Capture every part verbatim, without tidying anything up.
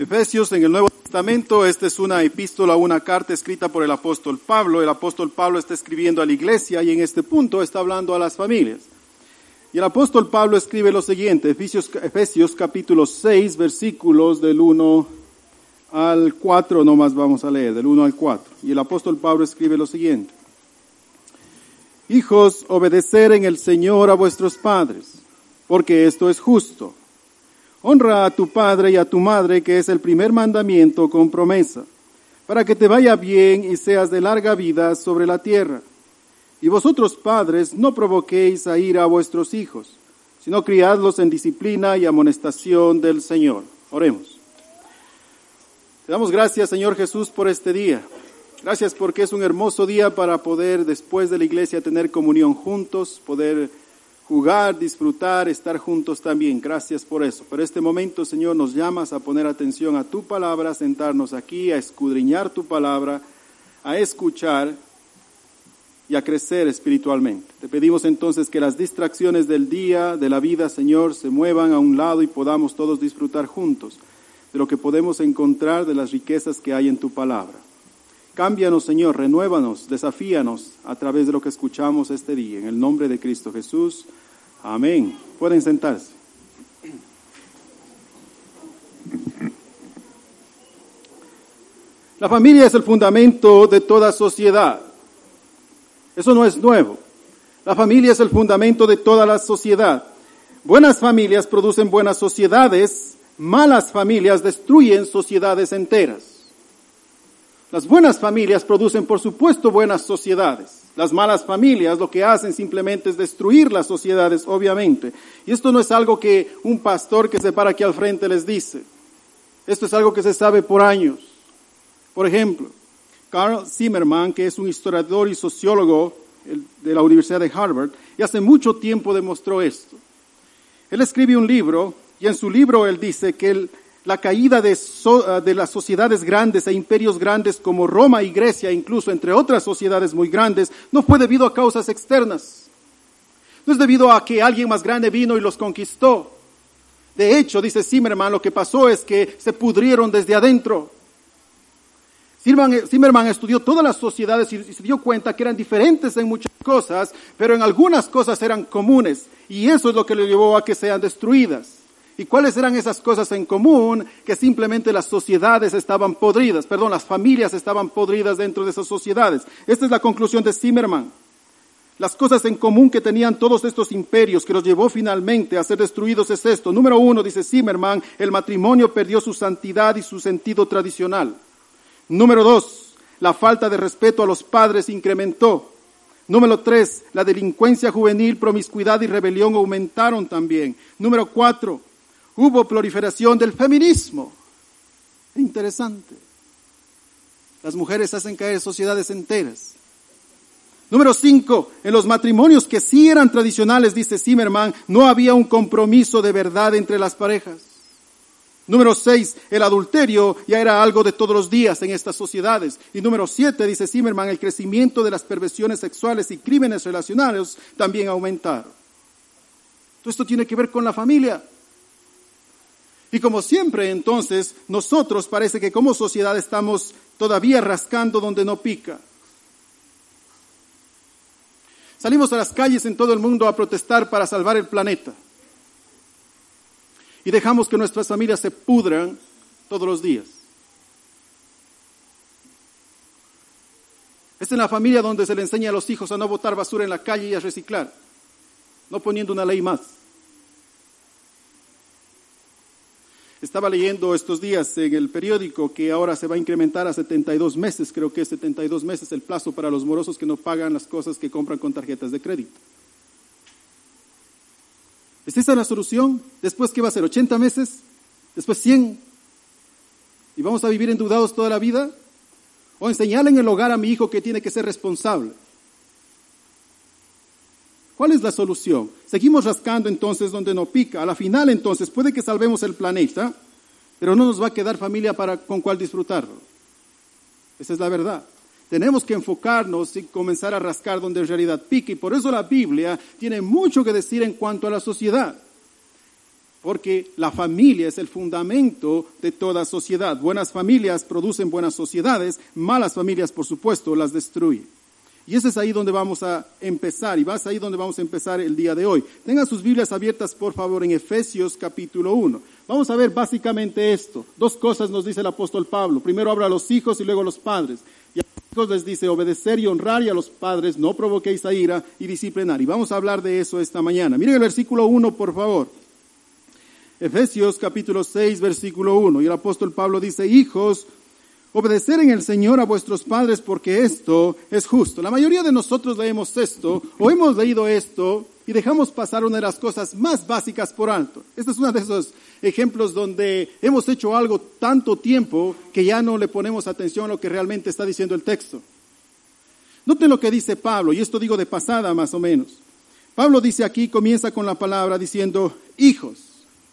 Efesios en el Nuevo Testamento, esta es una epístola, una carta escrita por el apóstol Pablo. El apóstol Pablo está escribiendo a la iglesia y en este punto está hablando a las familias. Y el apóstol Pablo escribe lo siguiente, Efesios, Efesios capítulo seis, versículos del uno al cuatro, nomás vamos a leer, del uno al cuatro. Y el apóstol Pablo escribe lo siguiente. Hijos, obedecer en el Señor a vuestros padres, porque esto es justo. Honra a tu padre y a tu madre, que es el primer mandamiento con promesa, para que te vaya bien y seas de larga vida sobre la tierra. Y vosotros, padres, no provoquéis a ira a vuestros hijos, sino criadlos en disciplina y amonestación del Señor. Oremos. Te damos gracias, Señor Jesús, por este día. Gracias porque es un hermoso día para poder, después de la iglesia, tener comunión juntos, poder jugar, disfrutar, estar juntos también. Gracias por eso. Pero este momento, Señor, nos llamas a poner atención a tu palabra, a sentarnos aquí, a escudriñar tu palabra, a escuchar y a crecer espiritualmente. Te pedimos entonces que las distracciones del día, de la vida, Señor, se muevan a un lado y podamos todos disfrutar juntos de lo que podemos encontrar de las riquezas que hay en tu palabra. Cámbianos, Señor, renuévanos, desafíanos a través de lo que escuchamos este día. En el nombre de Cristo Jesús. Amén. Pueden sentarse. La familia es el fundamento de toda sociedad. Eso no es nuevo. La familia es el fundamento de toda la sociedad. Buenas familias producen buenas sociedades. Malas familias destruyen sociedades enteras. Las buenas familias producen, por supuesto, buenas sociedades. Las malas familias lo que hacen simplemente es destruir las sociedades, obviamente. Y esto no es algo que un pastor que se para aquí al frente les dice. Esto es algo que se sabe por años. Por ejemplo, Carl Zimmerman, que es un historiador y sociólogo de la Universidad de Harvard, y hace mucho tiempo demostró esto. Él escribe un libro, y en su libro él dice que el La caída de, so, de las sociedades grandes e imperios grandes como Roma y Grecia, incluso entre otras sociedades muy grandes, no fue debido a causas externas. No es debido a que alguien más grande vino y los conquistó. De hecho, dice Zimmerman, lo que pasó es que se pudrieron desde adentro. Zimmerman, Zimmerman estudió todas las sociedades y, y se dio cuenta que eran diferentes en muchas cosas, pero en algunas cosas eran comunes. Y eso es lo que le llevó a que sean destruidas. ¿Y cuáles eran esas cosas en común? Que simplemente las sociedades estaban podridas, perdón, las familias estaban podridas dentro de esas sociedades. Esta es la conclusión de Zimmerman. Las cosas en común que tenían todos estos imperios que los llevó finalmente a ser destruidos es esto. Número uno, dice Zimmerman, el matrimonio perdió su santidad y su sentido tradicional. Número dos, la falta de respeto a los padres incrementó. Número tres, la delincuencia juvenil, promiscuidad y rebelión aumentaron también. Número cuatro, hubo proliferación del feminismo. Interesante. Las mujeres hacen caer sociedades enteras. Número cinco, en los matrimonios que sí eran tradicionales, dice Zimmerman, no había un compromiso de verdad entre las parejas. Número seis, el adulterio ya era algo de todos los días en estas sociedades. Y número siete, dice Zimmerman, el crecimiento de las perversiones sexuales y crímenes relacionados también aumentaron. Todo esto tiene que ver con la familia. Y como siempre, entonces, nosotros parece que como sociedad estamos todavía rascando donde no pica. Salimos a las calles en todo el mundo a protestar para salvar el planeta. Y dejamos que nuestras familias se pudran todos los días. Es en la familia donde se le enseña a los hijos a no botar basura en la calle y a reciclar, no poniendo una ley más. Estaba leyendo estos días en el periódico que ahora se va a incrementar a setenta y dos meses, creo que es setenta y dos meses el plazo para los morosos que no pagan las cosas que compran con tarjetas de crédito. ¿Es esa la solución? ¿Después qué va a ser? ¿ochenta meses? ¿Después cien? ¿Y vamos a vivir endeudados toda la vida? ¿O enseñarle en el hogar a mi hijo que tiene que ser responsable? ¿Cuál es la solución? Seguimos rascando entonces donde no pica. A la final entonces puede que salvemos el planeta, pero no nos va a quedar familia para con cuál disfrutarlo. Esa es la verdad. Tenemos que enfocarnos y comenzar a rascar donde en realidad pica. Y por eso la Biblia tiene mucho que decir en cuanto a la sociedad. Porque la familia es el fundamento de toda sociedad. Buenas familias producen buenas sociedades, malas familias, por supuesto, las destruyen. Y ese es ahí donde vamos a empezar, y vas ahí donde vamos a empezar el día de hoy. Tengan sus Biblias abiertas, por favor, en Efesios capítulo uno. Vamos a ver básicamente esto. Dos cosas nos dice el apóstol Pablo. Primero habla a los hijos y luego a los padres. Y a los hijos les dice obedecer y honrar, y a los padres no provoquéis a ira y disciplinar. Y vamos a hablar de eso esta mañana. Miren el versículo uno, por favor. Efesios capítulo seis, versículo uno. Y el apóstol Pablo dice, hijos, obedecer en el Señor a vuestros padres, porque esto es justo. La mayoría de nosotros leemos esto, o hemos leído esto, y dejamos pasar una de las cosas más básicas por alto. Este es uno de esos ejemplos donde hemos hecho algo tanto tiempo que ya no le ponemos atención a lo que realmente está diciendo el texto. Noten lo que dice Pablo, y esto digo de pasada más o menos. Pablo dice aquí, comienza con la palabra diciendo, hijos.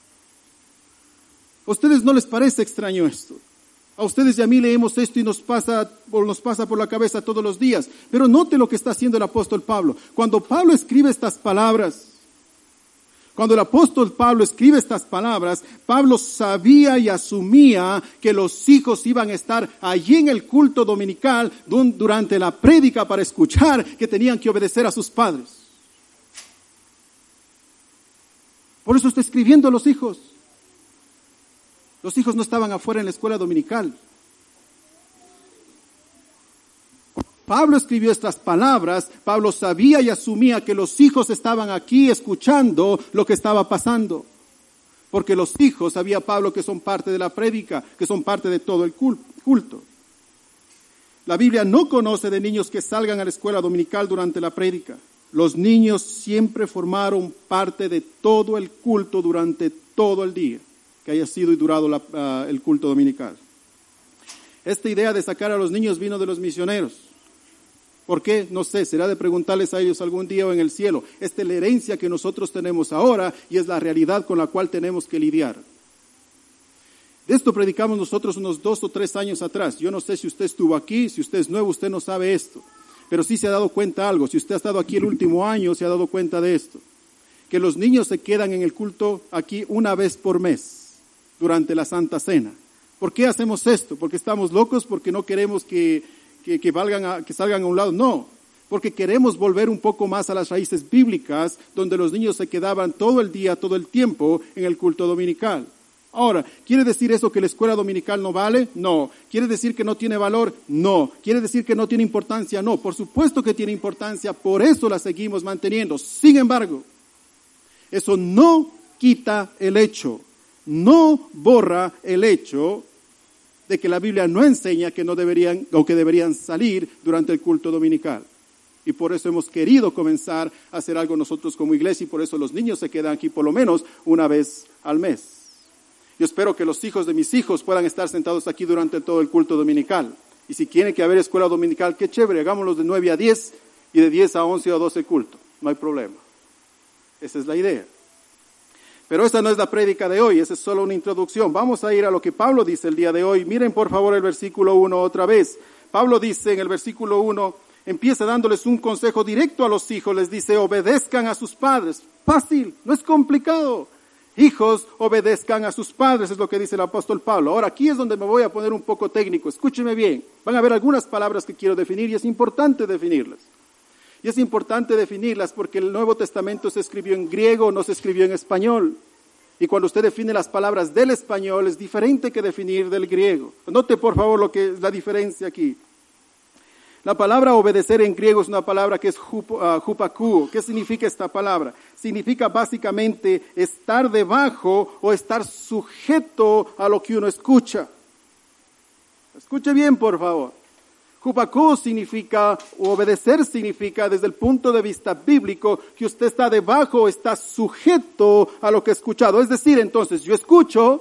¿A ustedes no les parece extraño esto? A ustedes y a mí leemos esto y nos pasa, nos pasa por la cabeza todos los días. Pero note lo que está haciendo el apóstol Pablo. Cuando Pablo escribe estas palabras, cuando el apóstol Pablo escribe estas palabras, Pablo sabía y asumía que los hijos iban a estar allí en el culto dominical durante la prédica para escuchar que tenían que obedecer a sus padres. Por eso está escribiendo a los hijos. Los hijos no estaban afuera en la escuela dominical. Cuando Pablo escribió estas palabras, Pablo sabía y asumía que los hijos estaban aquí escuchando lo que estaba pasando. Porque los hijos, sabía Pablo, que son parte de la prédica, que son parte de todo el culto. La Biblia no conoce de niños que salgan a la escuela dominical durante la prédica. Los niños siempre formaron parte de todo el culto durante todo el día que haya sido y durado la, uh, el culto dominical. Esta idea de sacar a los niños vino de los misioneros. ¿Por qué? No sé, será de preguntarles a ellos algún día o en el cielo. Esta es la herencia que nosotros tenemos ahora y es la realidad con la cual tenemos que lidiar. De esto predicamos nosotros unos dos o tres años atrás. Yo no sé si usted estuvo aquí, si usted es nuevo, usted no sabe esto. Pero sí se ha dado cuenta algo. Si usted ha estado aquí el último año, se ha dado cuenta de esto. Que los niños se quedan en el culto aquí una vez por mes. Durante la Santa Cena. ¿Por qué hacemos esto? ¿Porque estamos locos? ¿Porque no queremos que, que, que, valgan a, que salgan a un lado? No, porque queremos volver un poco más a las raíces bíblicas, donde los niños se quedaban todo el día, todo el tiempo en el culto dominical. Ahora, ¿quiere decir eso que la escuela dominical no vale? No. ¿Quiere decir que no tiene valor? No. ¿Quiere decir que no tiene importancia? No. Por supuesto que tiene importancia, por eso la seguimos manteniendo. Sin embargo, eso no quita el hecho. No borra el hecho de que la Biblia no enseña que no deberían o que deberían salir durante el culto dominical. Y por eso hemos querido comenzar a hacer algo nosotros como iglesia y por eso los niños se quedan aquí por lo menos una vez al mes. Yo espero que los hijos de mis hijos puedan estar sentados aquí durante todo el culto dominical. Y si quieren que haber escuela dominical, qué chévere, hagámoslo de nueve a diez y de diez a once o doce culto. No hay problema. Esa es la idea. Pero esta no es la prédica de hoy, esa es solo una introducción. Vamos a ir a lo que Pablo dice el día de hoy. Miren por favor el versículo uno otra vez. Pablo dice en el versículo uno, empieza dándoles un consejo directo a los hijos. Les dice, obedezcan a sus padres. Fácil, no es complicado. Hijos, obedezcan a sus padres, es lo que dice el apóstol Pablo. Ahora, aquí es donde me voy a poner un poco técnico. Escúcheme bien. Van a ver algunas palabras que quiero definir y es importante definirlas. Y es importante definirlas porque el Nuevo Testamento se escribió en griego, no se escribió en español. Y cuando usted define las palabras del español es diferente que definir del griego. Note por favor lo que es la diferencia aquí. La palabra obedecer en griego es una palabra que es hupakuo. ¿Qué significa esta palabra? Significa básicamente estar debajo o estar sujeto a lo que uno escucha. Escuche bien por favor. Hupakuo significa, o obedecer significa, desde el punto de vista bíblico, que usted está debajo, está sujeto a lo que he escuchado. Es decir, entonces, yo escucho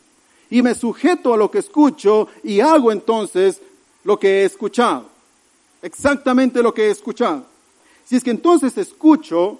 y me sujeto a lo que escucho y hago entonces lo que he escuchado. Exactamente lo que he escuchado. Si es que entonces escucho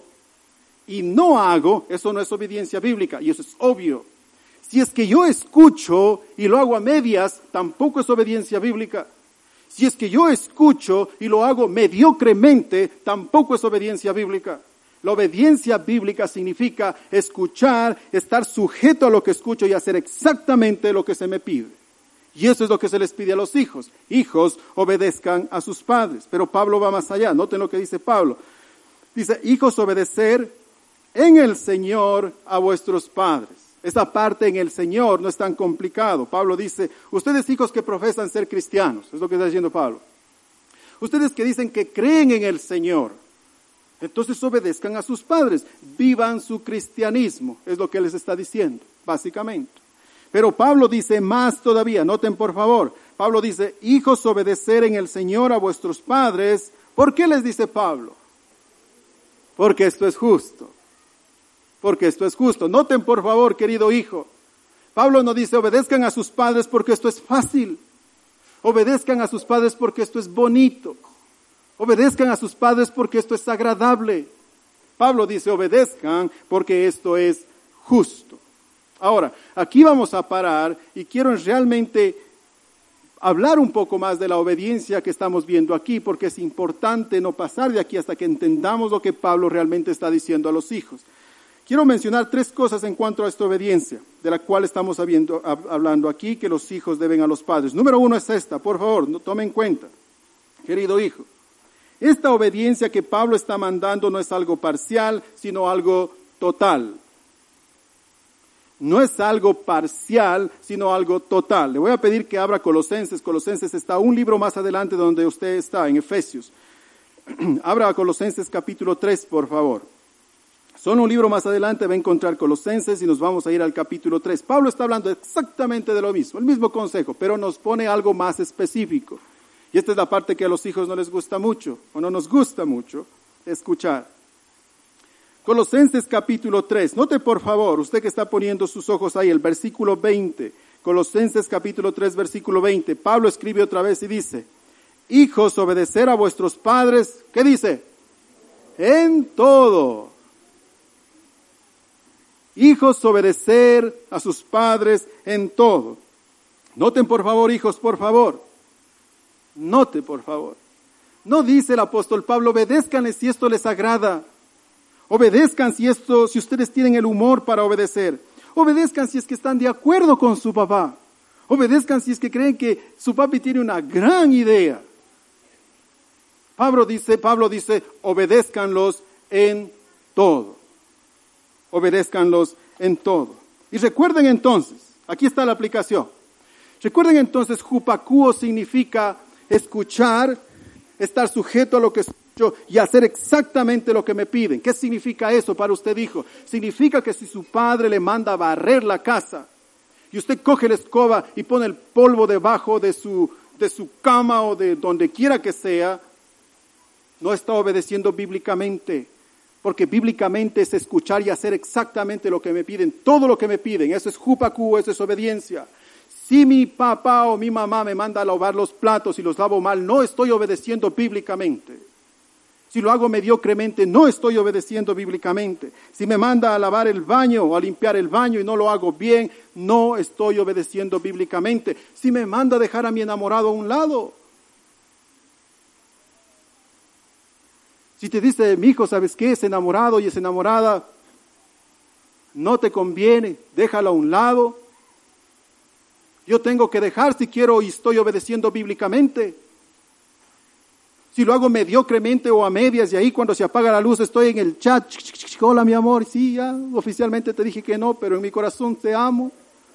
y no hago, eso no es obediencia bíblica, y eso es obvio. Si es que yo escucho y lo hago a medias, tampoco es obediencia bíblica. Si es que yo escucho y lo hago mediocremente, tampoco es obediencia bíblica. La obediencia bíblica significa escuchar, estar sujeto a lo que escucho y hacer exactamente lo que se me pide. Y eso es lo que se les pide a los hijos. Hijos, obedezcan a sus padres. Pero Pablo va más allá. Noten lo que dice Pablo. Dice, hijos, obedecer en el Señor a vuestros padres. Esa parte en el Señor no es tan complicado. Pablo dice, ustedes hijos que profesan ser cristianos, es lo que está diciendo Pablo. Ustedes que dicen que creen en el Señor, entonces obedezcan a sus padres, vivan su cristianismo, es lo que les está diciendo, básicamente. Pero Pablo dice más todavía, noten por favor, Pablo dice, hijos, obedecer en el Señor a vuestros padres. ¿Por qué les dice Pablo? Porque esto es justo. Porque esto es justo. Noten por favor, querido hijo, Pablo no dice obedezcan a sus padres porque esto es fácil. Obedezcan a sus padres porque esto es bonito. Obedezcan a sus padres porque esto es agradable. Pablo dice obedezcan porque esto es justo. Ahora, aquí vamos a parar y quiero realmente hablar un poco más de la obediencia que estamos viendo aquí, porque es importante no pasar de aquí hasta que entendamos lo que Pablo realmente está diciendo a los hijos. Quiero mencionar tres cosas en cuanto a esta obediencia, de la cual estamos habiendo, hablando aquí, que los hijos deben a los padres. Número uno es esta, por favor, no, tome en cuenta, querido hijo. Esta obediencia que Pablo está mandando no es algo parcial, sino algo total. No es algo parcial, sino algo total. Le voy a pedir que abra Colosenses. Colosenses está un libro más adelante donde usted está, en Efesios. Abra Colosenses capítulo tres, por favor. Solo un libro más adelante va a encontrar Colosenses y nos vamos a ir al capítulo tres. Pablo está hablando exactamente de lo mismo, el mismo consejo, pero nos pone algo más específico. Y esta es la parte que a los hijos no les gusta mucho, o no nos gusta mucho escuchar. Colosenses capítulo tres. Note por favor, usted que está poniendo sus ojos ahí, el versículo veinte. Colosenses capítulo tres, versículo veinte. Pablo escribe otra vez y dice, hijos, obedecer a vuestros padres, ¿qué dice? En todo. Hijos, obedecer a sus padres en todo. Noten por favor, hijos, por favor. Note por favor. No dice el apóstol Pablo, obedézcanles si esto les agrada. Obedezcan si esto, si ustedes tienen el humor para obedecer. Obedezcan si es que están de acuerdo con su papá. Obedezcan si es que creen que su papi tiene una gran idea. Pablo dice, Pablo dice, obedézcanlos en todo. Obedézcanlos en todo. Y recuerden entonces, aquí está la aplicación. Recuerden entonces, hupakuo significa escuchar, estar sujeto a lo que escucho y hacer exactamente lo que me piden. ¿Qué significa eso para usted, hijo? Significa que si su padre le manda a barrer la casa y usted coge la escoba y pone el polvo debajo de su, de su cama o de donde quiera que sea, no está obedeciendo bíblicamente. Porque bíblicamente es escuchar y hacer exactamente lo que me piden, todo lo que me piden. Eso es hupakuo, eso es obediencia. Si mi papá o mi mamá me manda a lavar los platos y los lavo mal, no estoy obedeciendo bíblicamente. Si lo hago mediocremente, no estoy obedeciendo bíblicamente. Si me manda a lavar el baño o a limpiar el baño y no lo hago bien, no estoy obedeciendo bíblicamente. Si me manda a dejar a mi enamorado a un lado. Si te dice, mi hijo, ¿sabes qué? Es enamorado y es enamorada, no te conviene, déjalo a un lado. Yo tengo que dejar si quiero y estoy obedeciendo bíblicamente. Si lo hago mediocremente o a medias y ahí cuando se apaga la luz estoy en el chat, hola mi amor, sí, ya oficialmente te dije que no, pero en mi corazón te amo.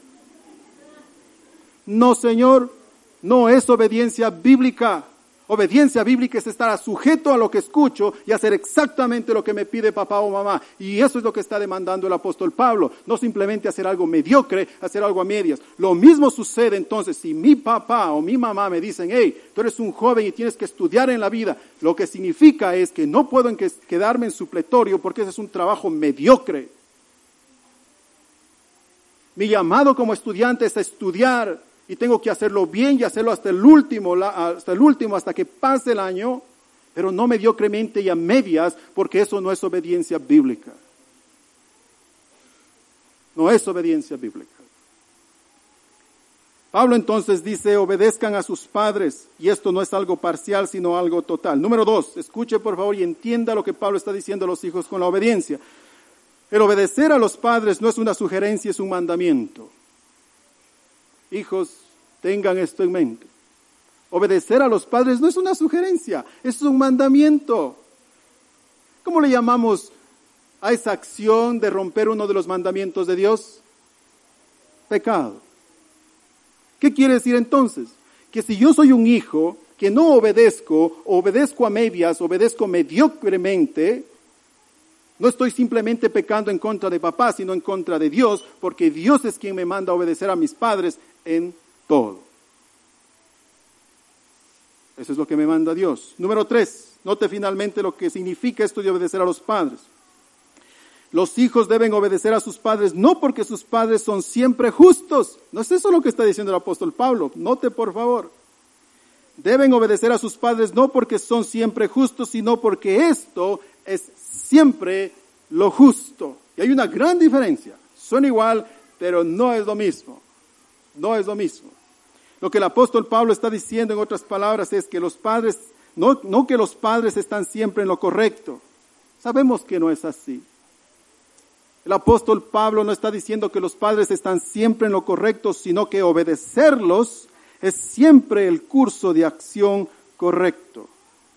No, Señor, no es obediencia bíblica. Obediencia bíblica es estar sujeto a lo que escucho y hacer exactamente lo que me pide papá o mamá. Y eso es lo que está demandando el apóstol Pablo. No simplemente hacer algo mediocre, hacer algo a medias. Lo mismo sucede entonces si mi papá o mi mamá me dicen, hey, tú eres un joven y tienes que estudiar en la vida. Lo que significa es que no puedo quedarme en supletorio porque ese es un trabajo mediocre. Mi llamado como estudiante es a estudiar. Y tengo que hacerlo bien y hacerlo hasta el último, hasta el último, hasta que pase el año, pero no mediocremente y a medias, porque eso no es obediencia bíblica. No es obediencia bíblica. Pablo entonces dice, obedezcan a sus padres, y esto no es algo parcial, sino algo total. Número dos, escuche por favor y entienda lo que Pablo está diciendo a los hijos con la obediencia. El obedecer a los padres no es una sugerencia, es un mandamiento. Hijos, tengan esto en mente. Obedecer a los padres no es una sugerencia, es un mandamiento. ¿Cómo le llamamos a esa acción de romper uno de los mandamientos de Dios? Pecado. ¿Qué quiere decir entonces? Que si yo soy un hijo que no obedezco, obedezco a medias, obedezco mediocremente, no estoy simplemente pecando en contra de papá, sino en contra de Dios, porque Dios es quien me manda a obedecer a mis padres en todo. Eso es lo que me manda Dios. Número tres, note finalmente lo que significa esto de obedecer a los padres. Los hijos deben obedecer a sus padres no porque sus padres son siempre justos. No es eso lo que está diciendo el apóstol Pablo. Note por favor. Deben obedecer a sus padres no porque son siempre justos, sino porque esto es siempre lo justo. Y hay una gran diferencia. Son igual, pero no es lo mismo. No es lo mismo. Lo que el apóstol Pablo está diciendo en otras palabras es que los padres, no, no que los padres están siempre en lo correcto. Sabemos que no es así. El apóstol Pablo no está diciendo que los padres están siempre en lo correcto, sino que obedecerlos es siempre el curso de acción correcto.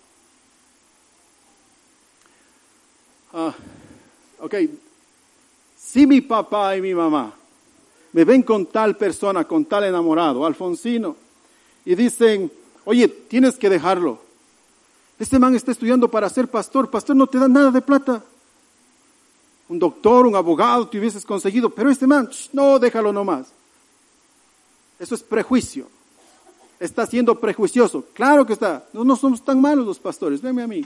Ah, ok, si mi papá y mi mamá me ven con tal persona, con tal enamorado, Alfonsino, y dicen, oye, tienes que dejarlo. Este man está estudiando para ser pastor, pastor no te da nada de plata. Un doctor, un abogado te hubieses conseguido, pero este man, no, déjalo nomás. Eso es prejuicio. Está siendo prejuicioso. Claro que está. No, no somos tan malos los pastores, véanme a mí.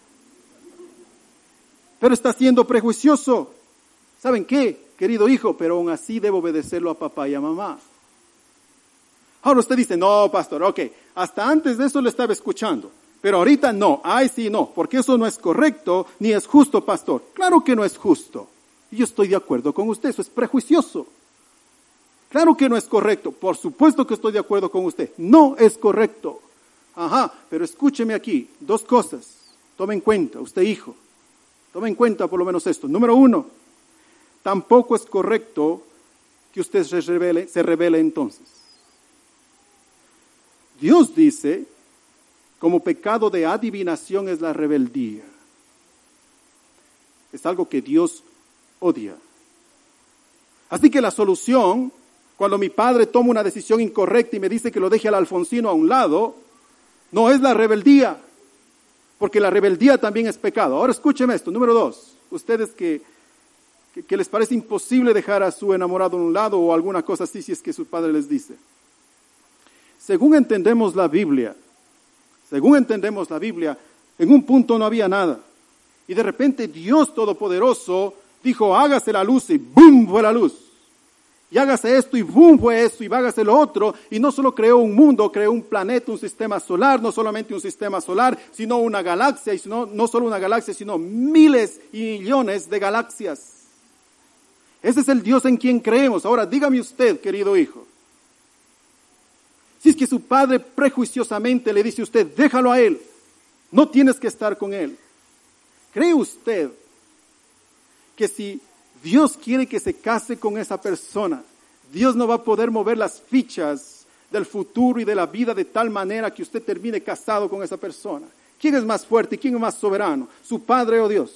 Pero está siendo prejuicioso. ¿Saben qué, querido hijo? Pero aún así debo obedecerlo a papá y a mamá. Ahora usted dice, no, pastor, ok, hasta antes de eso lo estaba escuchando. Pero ahorita no, ay sí, no, porque eso no es correcto, ni es justo, pastor. Claro que no es justo. Y yo estoy de acuerdo con usted, eso es prejuicioso. Claro que no es correcto, por supuesto que estoy de acuerdo con usted. No es correcto. Ajá, pero escúcheme aquí, dos cosas. Tome en cuenta, usted hijo, tome en cuenta por lo menos esto. Número uno, tampoco es correcto que usted se rebele, se rebele entonces. Dios dice, como pecado de adivinación es la rebeldía. Es algo que Dios odia. Así que la solución, cuando mi padre toma una decisión incorrecta y me dice que lo deje al Alfonsino a un lado, no es la rebeldía, porque la rebeldía también es pecado. Ahora escúcheme esto, número dos, ustedes que, que, que les parece imposible dejar a su enamorado a un lado o alguna cosa así si es que su padre les dice. Según entendemos la Biblia, Según entendemos la Biblia, en un punto no había nada. Y de repente Dios Todopoderoso dijo, hágase la luz y ¡boom! Fue la luz. Y hágase esto y ¡boom! Fue esto y hágase lo otro. Y no solo creó un mundo, creó un planeta, un sistema solar, no solamente un sistema solar, sino una galaxia. Y no, no solo una galaxia, sino miles y millones de galaxias. Ese es el Dios en quien creemos. Ahora dígame usted, querido hijo. Si es que su padre prejuiciosamente le dice a usted, déjalo a él, no tienes que estar con él. ¿Cree usted que si Dios quiere que se case con esa persona, Dios no va a poder mover las fichas del futuro y de la vida de tal manera que usted termine casado con esa persona? ¿Quién es más fuerte y quién es más soberano? ¿Su padre o Dios?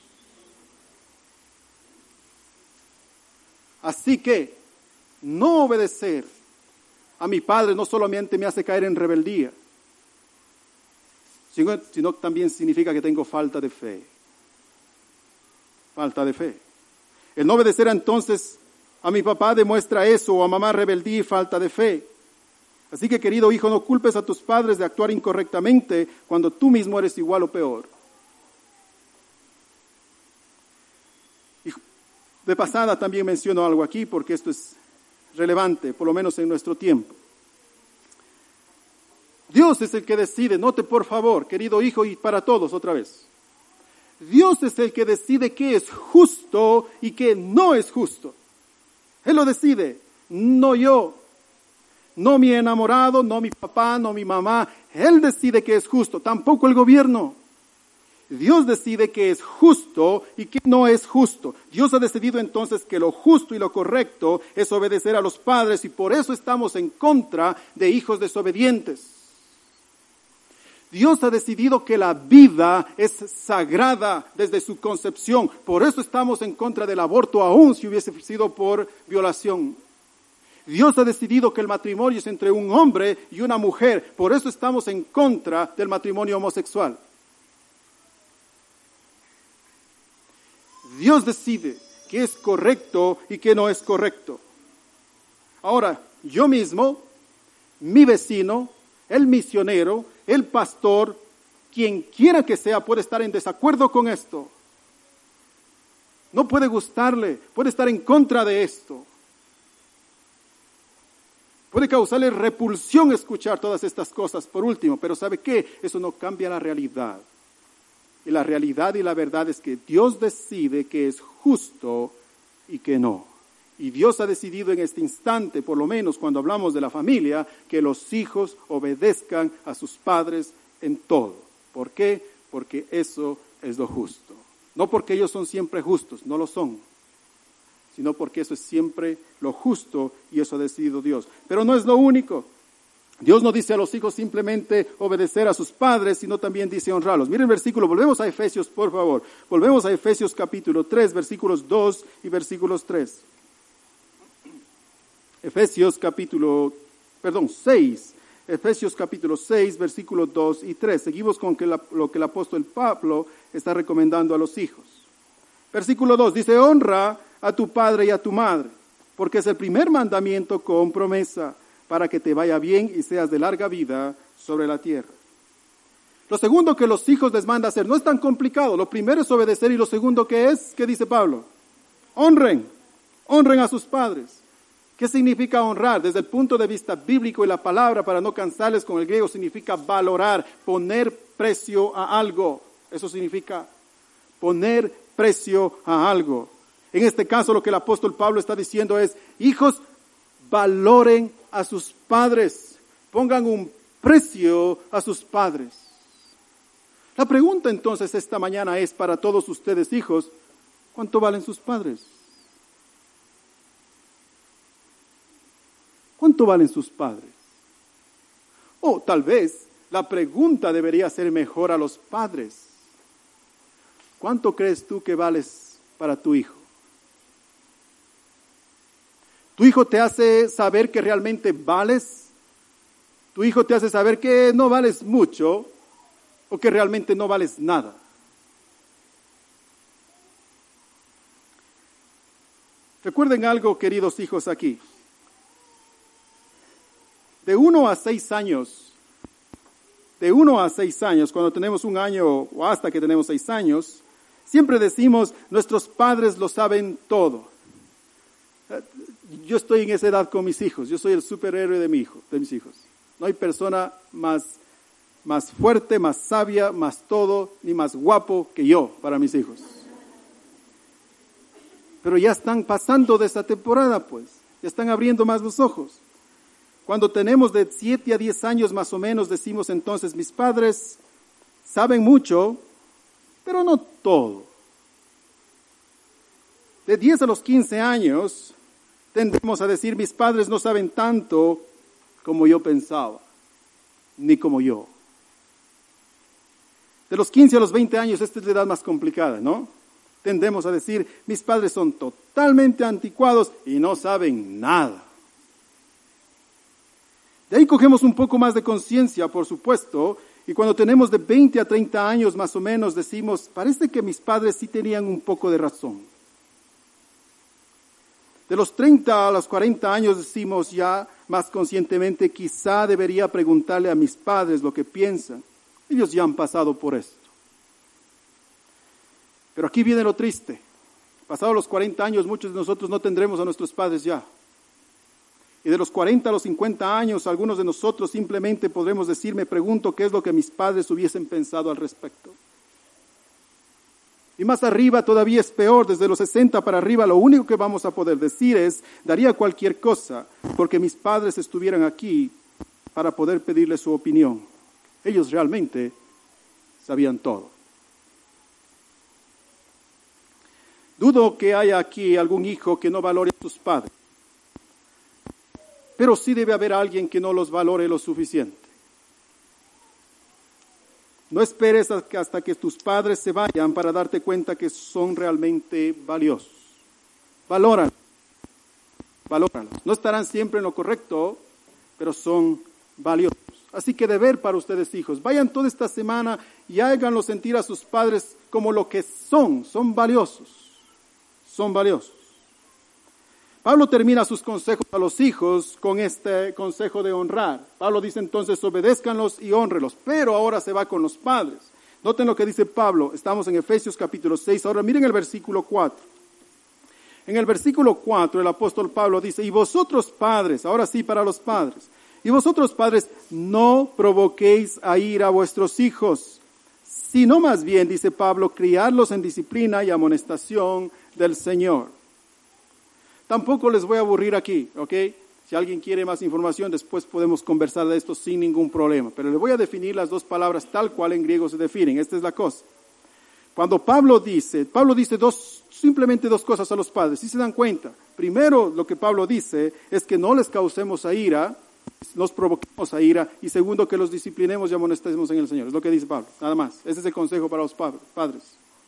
Así que, no obedecer a mi padre no solamente me hace caer en rebeldía, sino, sino también significa que tengo falta de fe. Falta de fe. El no obedecer entonces a mi papá demuestra eso, o a mamá rebeldía y falta de fe. Así que, querido hijo, no culpes a tus padres de actuar incorrectamente cuando tú mismo eres igual o peor. Y de pasada también menciono algo aquí porque esto es relevante, por lo menos en nuestro tiempo. Dios es el que decide, note por favor, querido hijo, y para todos otra vez. Dios es el que decide qué es justo y qué no es justo. Él lo decide, no yo. No mi enamorado, no mi papá, no mi mamá. Él decide que es justo, tampoco el gobierno. Dios decide que es justo y que no es justo. Dios ha decidido entonces que lo justo y lo correcto es obedecer a los padres y por eso estamos en contra de hijos desobedientes. Dios ha decidido que la vida es sagrada desde su concepción. Por eso estamos en contra del aborto, aun si hubiese sido por violación. Dios ha decidido que el matrimonio es entre un hombre y una mujer. Por eso estamos en contra del matrimonio homosexual. Dios decide qué es correcto y qué no es correcto. Ahora, yo mismo, mi vecino, el misionero, el pastor, quien quiera que sea, puede estar en desacuerdo con esto. No puede gustarle, puede estar en contra de esto. Puede causarle repulsión escuchar todas estas cosas, por último, pero ¿sabe qué? Eso no cambia la realidad. Y la realidad y la verdad es que Dios decide que es justo y que no. Y Dios ha decidido en este instante, por lo menos cuando hablamos de la familia, que los hijos obedezcan a sus padres en todo. ¿Por qué? Porque eso es lo justo. No porque ellos son siempre justos, no lo son, sino porque eso es siempre lo justo y eso ha decidido Dios. Pero no es lo único. Dios no dice a los hijos simplemente obedecer a sus padres, sino también dice honrarlos. Miren el versículo, volvemos a Efesios, por favor. Volvemos a Efesios capítulo tres, versículos dos y versículos tres. Efesios capítulo, perdón, seis. Efesios capítulo seis, versículos dos y tres. Seguimos con que la, lo que el apóstol Pablo está recomendando a los hijos. Versículo dos dice, honra a tu padre y a tu madre, porque es el primer mandamiento con promesa, para que te vaya bien y seas de larga vida sobre la tierra. Lo segundo que los hijos les manda hacer no es tan complicado. Lo primero es obedecer y lo segundo que es, ¿qué dice Pablo? Honren, honren a sus padres. ¿Qué significa honrar? Desde el punto de vista bíblico y la palabra, para no cansarles con el griego, significa valorar, poner precio a algo. Eso significa poner precio a algo. En este caso lo que el apóstol Pablo está diciendo es, hijos, valoren a sus padres, pongan un precio a sus padres. La pregunta entonces esta mañana es para todos ustedes hijos, ¿cuánto valen sus padres? ¿Cuánto valen sus padres? O tal vez la pregunta debería ser mejor a los padres. ¿Cuánto crees tú que vales para tu hijo? ¿Tu hijo te hace saber que realmente vales? ¿Tu hijo te hace saber que no vales mucho o que realmente no vales nada? Recuerden algo, queridos hijos, aquí. De uno a seis años, de uno a seis años, cuando tenemos un año o hasta que tenemos seis años, siempre decimos, nuestros padres lo saben todo. Yo estoy en esa edad con mis hijos, yo soy el superhéroe de mi hijo, de mis hijos. No hay persona más, más fuerte, más sabia, más todo, ni más guapo que yo para mis hijos. Pero ya están pasando de esa temporada, pues, ya están abriendo más los ojos. Cuando tenemos de siete a diez años más o menos, decimos entonces, mis padres saben mucho, pero no todo. De diez a los quince años, tendemos a decir, mis padres no saben tanto como yo pensaba, ni como yo. De los quince a los veinte años, esta es la edad más complicada, ¿no? Tendemos a decir, mis padres son totalmente anticuados y no saben nada. De ahí cogemos un poco más de conciencia, por supuesto, y cuando tenemos de veinte a treinta años más o menos, decimos, parece que mis padres sí tenían un poco de razón. De los treinta a los cuarenta años decimos ya más conscientemente, quizá debería preguntarle a mis padres lo que piensan. Ellos ya han pasado por esto. Pero aquí viene lo triste. Pasados los cuarenta años, muchos de nosotros no tendremos a nuestros padres ya. Y de los cuarenta a los cincuenta años, algunos de nosotros simplemente podremos decir, me pregunto qué es lo que mis padres hubiesen pensado al respecto. Y más arriba todavía es peor, desde los sesenta para arriba, lo único que vamos a poder decir es, daría cualquier cosa porque mis padres estuvieran aquí para poder pedirles su opinión. Ellos realmente sabían todo. Dudo que haya aquí algún hijo que no valore a sus padres, pero sí debe haber alguien que no los valore lo suficiente. No esperes hasta que tus padres se vayan para darte cuenta que son realmente valiosos. Valóralos. Valóralos. No estarán siempre en lo correcto, pero son valiosos. Así que deber para ustedes, hijos. Vayan toda esta semana y háganlo sentir a sus padres como lo que son. Son valiosos. Son valiosos. Pablo termina sus consejos a los hijos con este consejo de honrar. Pablo dice entonces, obedézcanlos y honrenlos, pero ahora se va con los padres. Noten lo que dice Pablo, estamos en Efesios capítulo seis, ahora miren el versículo cuatro. En el versículo cuatro el apóstol Pablo dice, y vosotros padres, ahora sí para los padres, y vosotros padres no provoquéis a ira a vuestros hijos, sino más bien, dice Pablo, criarlos en disciplina y amonestación del Señor. Tampoco les voy a aburrir aquí, ¿ok? Si alguien quiere más información, después podemos conversar de esto sin ningún problema. Pero les voy a definir las dos palabras tal cual en griego se definen. Esta es la cosa. Cuando Pablo dice, Pablo dice dos, simplemente dos cosas a los padres. ¿Sí se dan cuenta? Primero, lo que Pablo dice es que no les causemos a ira, los provoquemos a ira. Y segundo, que los disciplinemos y amonestemos en el Señor. Es lo que dice Pablo, nada más. Ese es el consejo para los padres.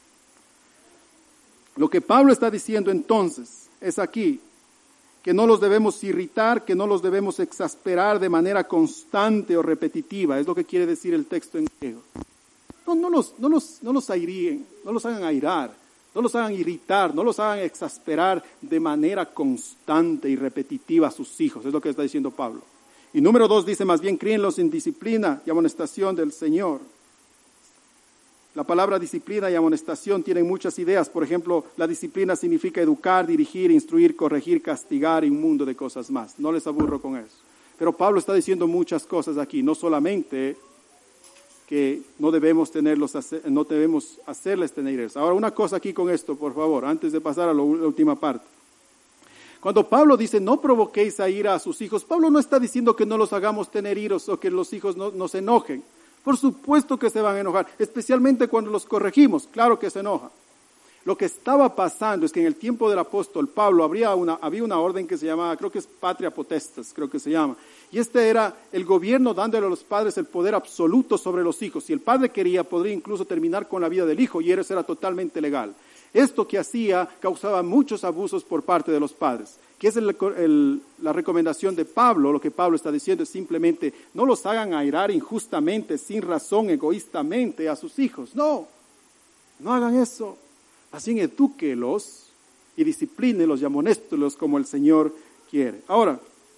Lo que Pablo está diciendo entonces es aquí, que no los debemos irritar, que no los debemos exasperar de manera constante o repetitiva, es lo que quiere decir el texto en griego. No, no los, no los, no los airíen, no los hagan airar, no los hagan irritar, no los hagan exasperar de manera constante y repetitiva a sus hijos, es lo que está diciendo Pablo. Y número dos dice, más bien críenlos en disciplina y amonestación del Señor. La palabra disciplina y amonestación tienen muchas ideas. Por ejemplo, la disciplina significa educar, dirigir, instruir, corregir, castigar y un mundo de cosas más. No les aburro con eso. Pero Pablo está diciendo muchas cosas aquí. No solamente que no debemos tenerlos, no debemos hacerles tener eso. Ahora, una cosa aquí con esto, por favor, antes de pasar a la última parte. Cuando Pablo dice, no provoquéis a ira a sus hijos, Pablo no está diciendo que no los hagamos tener iros o que los hijos no, no se enojen. Por supuesto que se van a enojar, especialmente cuando los corregimos, claro que se enojan. Lo que estaba pasando es que en el tiempo del apóstol Pablo habría una, había una orden que se llamaba, creo que es patria potestas, creo que se llama. Y este era el gobierno dándole a los padres el poder absoluto sobre los hijos. Si el padre quería, podría incluso terminar con la vida del hijo y eso era totalmente legal. Esto que hacía causaba muchos abusos por parte de los padres. ¿Qué es el, el, la recomendación de Pablo? Lo que Pablo está diciendo es simplemente no los hagan airar injustamente, sin razón, egoístamente a sus hijos. No, no hagan eso. Así edúquelos y disciplínelos y amonéstelos como el Señor quiere. Ahora,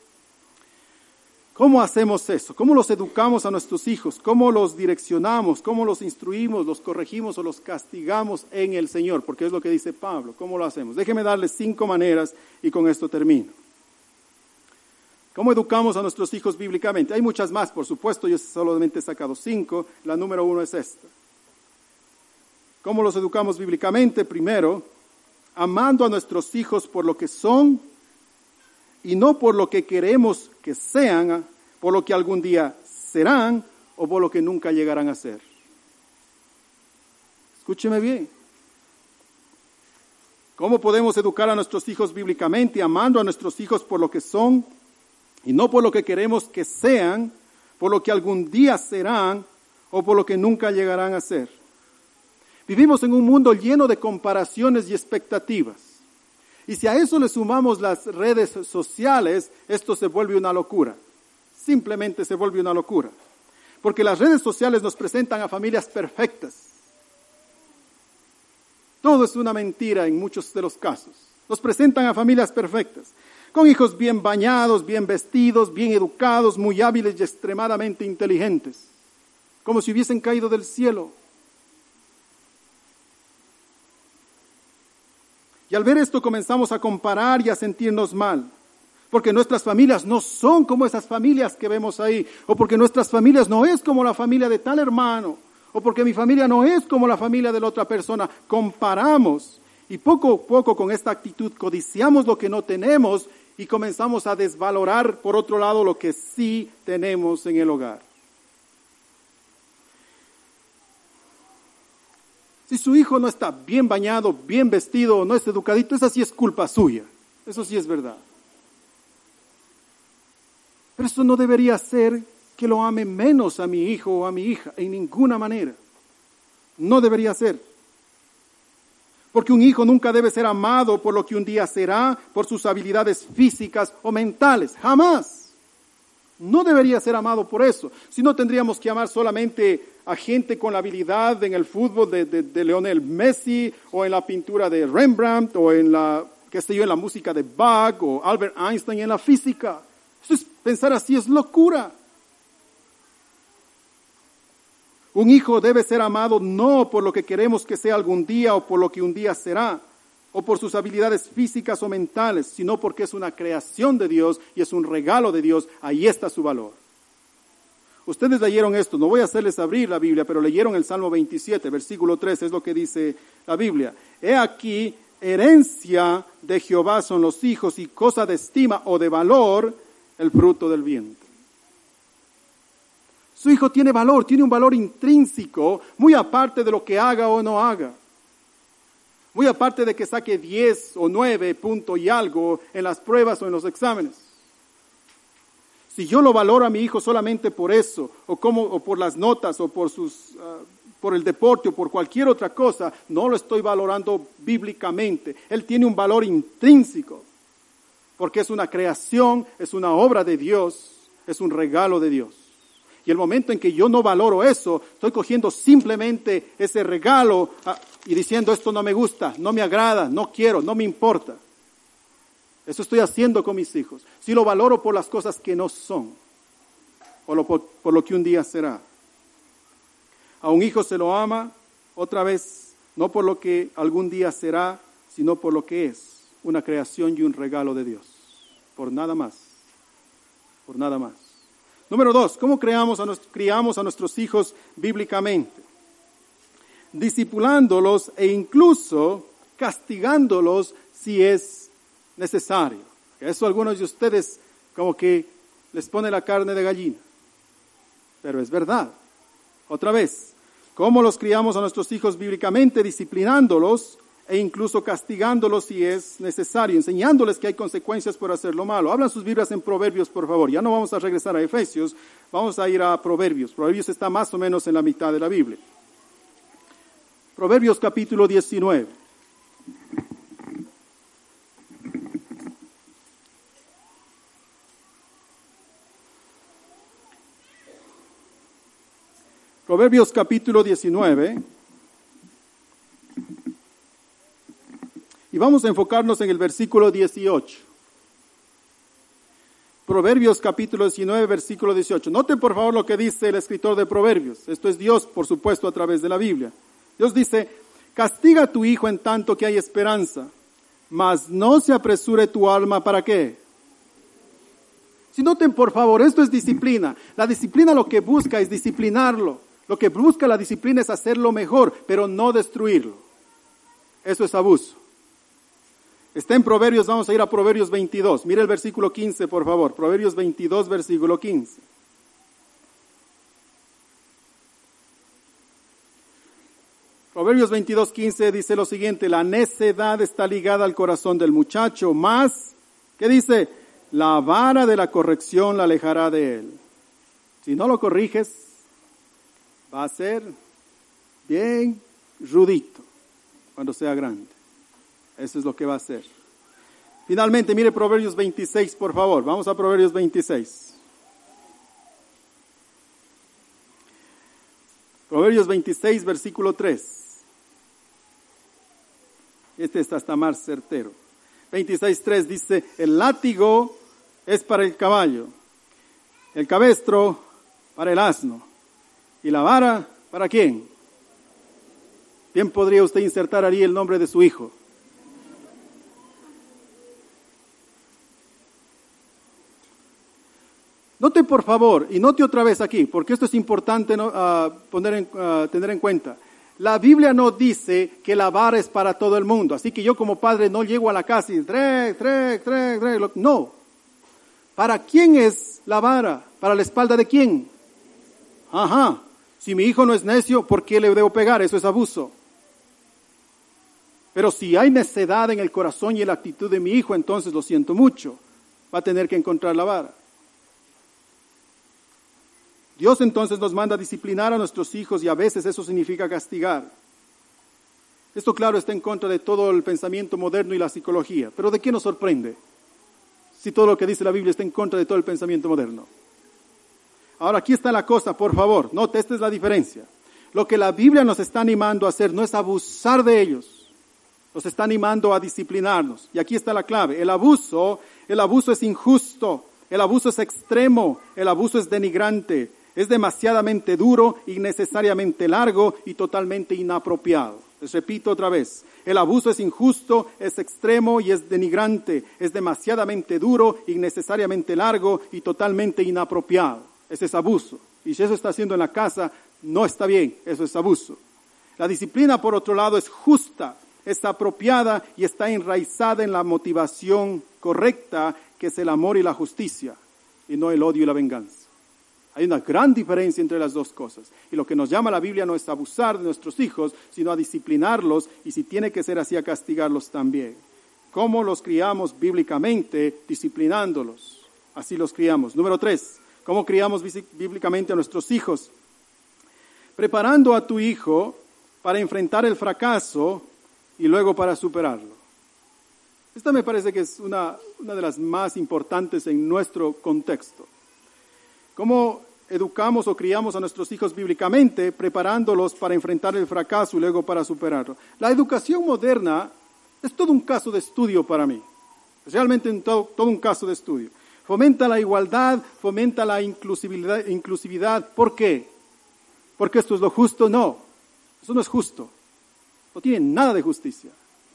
¿cómo hacemos eso? ¿Cómo los educamos a nuestros hijos? ¿Cómo los direccionamos? ¿Cómo los instruimos, los corregimos o los castigamos en el Señor? Porque es lo que dice Pablo. ¿Cómo lo hacemos? Déjeme darles cinco maneras y con esto termino. ¿Cómo educamos a nuestros hijos bíblicamente? Hay muchas más, por supuesto. Yo solamente he sacado cinco. La número uno es esta. ¿Cómo los educamos bíblicamente? Primero, amando a nuestros hijos por lo que son y no por lo que queremos que sean, por lo que algún día serán o por lo que nunca llegarán a ser. Escúcheme bien. ¿Cómo podemos educar a nuestros hijos bíblicamente? Amando a nuestros hijos por lo que son y no por lo que queremos que sean, por lo que algún día serán o por lo que nunca llegarán a ser. Vivimos en un mundo lleno de comparaciones y expectativas. Y si a eso le sumamos las redes sociales, esto se vuelve una locura. Simplemente se vuelve una locura. Porque las redes sociales nos presentan a familias perfectas. Todo es una mentira en muchos de los casos. Nos presentan a familias perfectas, con hijos bien bañados, bien vestidos, bien educados, muy hábiles y extremadamente inteligentes, como si hubiesen caído del cielo. Y al ver esto comenzamos a comparar y a sentirnos mal, porque nuestras familias no son como esas familias que vemos ahí, o porque nuestras familias no es como la familia de tal hermano, o porque mi familia no es como la familia de la otra persona. Comparamos y poco a poco con esta actitud codiciamos lo que no tenemos y comenzamos a desvalorar por otro lado lo que sí tenemos en el hogar. Si su hijo no está bien bañado, bien vestido, no es educadito, esa sí es culpa suya. Eso sí es verdad. Pero eso no debería ser que lo ame menos a mi hijo o a mi hija, en ninguna manera. No debería ser. Porque un hijo nunca debe ser amado por lo que un día será, por sus habilidades físicas o mentales. Jamás. No debería ser amado por eso. Si no, tendríamos que amar solamente a gente con la habilidad en el fútbol de, de, de Lionel Messi, o en la pintura de Rembrandt, o en la, qué sé yo, en la música de Bach, o Albert Einstein en la física. Eso es, pensar así es locura. Un hijo debe ser amado no por lo que queremos que sea algún día o por lo que un día será, o por sus habilidades físicas o mentales, sino porque es una creación de Dios y es un regalo de Dios. Ahí está su valor. Ustedes leyeron esto, no voy a hacerles abrir la Biblia, pero leyeron el Salmo veintisiete, versículo tres, es lo que dice la Biblia. He aquí, herencia de Jehová son los hijos y cosa de estima o de valor el fruto del vientre. Su hijo tiene valor, tiene un valor intrínseco, muy aparte de lo que haga o no haga. Muy aparte de que saque diez o nueve punto y algo en las pruebas o en los exámenes. Si yo lo valoro a mi hijo solamente por eso, o como, o por las notas, o por sus, uh, por el deporte, o por cualquier otra cosa, no lo estoy valorando bíblicamente. Él tiene un valor intrínseco, porque es una creación, es una obra de Dios, es un regalo de Dios. Y el momento en que yo no valoro eso, estoy cogiendo simplemente ese regalo ah, y diciendo esto no me gusta, no me agrada, no quiero, no me importa. Eso estoy haciendo con mis hijos. Si lo valoro por las cosas que no son, o lo, por, por lo que un día será. A un hijo se lo ama, otra vez, no por lo que algún día será, sino por lo que es, una creación y un regalo de Dios. Por nada más. Por nada más. Número dos, ¿cómo creamos a, nuestro, criamos a nuestros hijos bíblicamente? Discipulándolos e incluso castigándolos si es necesario. Eso a algunos de ustedes como que les pone la carne de gallina. Pero es verdad. Otra vez, ¿cómo los criamos a nuestros hijos bíblicamente? Disciplinándolos e incluso castigándolos si es necesario, enseñándoles que hay consecuencias por hacer lo malo. Hablan sus Biblias en Proverbios, por favor. Ya no vamos a regresar a Efesios, vamos a ir a Proverbios. Proverbios está más o menos en la mitad de la Biblia. Proverbios capítulo diecinueve. Proverbios capítulo diecinueve. Y vamos a enfocarnos en el versículo dieciocho. Proverbios capítulo diecinueve, versículo dieciocho. Noten por favor lo que dice el escritor de Proverbios. Esto es Dios, por supuesto, a través de la Biblia. Dios dice, castiga a tu hijo en tanto que hay esperanza, mas no se apresure tu alma, ¿para qué? Si noten por favor, esto es disciplina. La disciplina lo que busca es disciplinarlo. Lo que busca la disciplina es hacerlo mejor, pero no destruirlo. Eso es abuso. Está en Proverbios, vamos a ir a Proverbios veintidós. Mire el versículo quince, por favor. Proverbios veintidós, versículo quince. Proverbios veintidós, quince dice lo siguiente: la necedad está ligada al corazón del muchacho, más, ¿qué dice? La vara de la corrección la alejará de él. Si no lo corriges, va a ser bien rudito cuando sea grande. Eso es lo que va a hacer. Finalmente, mire Proverbios veintiséis, por favor. Vamos a Proverbios veintiséis. Proverbios veintiséis, versículo tres. Este está hasta más certero. veintiséis, tres dice, el látigo es para el caballo, el cabestro para el asno, y la vara, ¿para quién? Bien podría usted insertar ahí el nombre de su hijo. Note por favor, y note otra vez aquí, porque esto es importante ¿no? uh, poner en, uh, tener en cuenta. La Biblia no dice que la vara es para todo el mundo, así que yo como padre no llego a la casa y trec, trec, trec, trec, no. ¿Para quién es la vara? ¿Para la espalda de quién? Ajá. Si mi hijo no es necio, ¿por qué le debo pegar? Eso es abuso. Pero si hay necedad en el corazón y en la actitud de mi hijo, entonces lo siento mucho. Va a tener que encontrar la vara. Dios entonces nos manda a disciplinar a nuestros hijos y a veces eso significa castigar. Esto claro está en contra de todo el pensamiento moderno y la psicología. Pero ¿de qué nos sorprende? Si todo lo que dice la Biblia está en contra de todo el pensamiento moderno. Ahora aquí está la cosa, por favor. Note, esta es la diferencia. Lo que la Biblia nos está animando a hacer no es abusar de ellos. Nos está animando a disciplinarnos. Y aquí está la clave. El abuso, el abuso es injusto. El abuso es extremo. El abuso es denigrante. Es demasiadamente duro, innecesariamente largo y totalmente inapropiado. Les repito otra vez. El abuso es injusto, es extremo y es denigrante. Es demasiadamente duro, innecesariamente largo y totalmente inapropiado. Ese es abuso. Y si eso está haciendo en la casa, no está bien. Eso es abuso. La disciplina, por otro lado, es justa, es apropiada y está enraizada en la motivación correcta, que es el amor y la justicia, y no el odio y la venganza. Hay una gran diferencia entre las dos cosas. Y lo que nos llama la Biblia no es abusar de nuestros hijos, sino a disciplinarlos y si tiene que ser así, a castigarlos también. ¿Cómo los criamos bíblicamente? Disciplinándolos. Así los criamos. Número tres, ¿cómo criamos bíblicamente a nuestros hijos? Preparando a tu hijo para enfrentar el fracaso y luego para superarlo. Esta me parece que es una, una de las más importantes en nuestro contexto. ¿Cómo educamos o criamos a nuestros hijos bíblicamente, preparándolos para enfrentar el fracaso y luego para superarlo? La educación moderna es todo un caso de estudio para mí. Es realmente un, todo, todo un caso de estudio. Fomenta la igualdad, fomenta la inclusividad, inclusividad. ¿Por qué? ¿Porque esto es lo justo? No, eso no es justo. No tiene nada de justicia.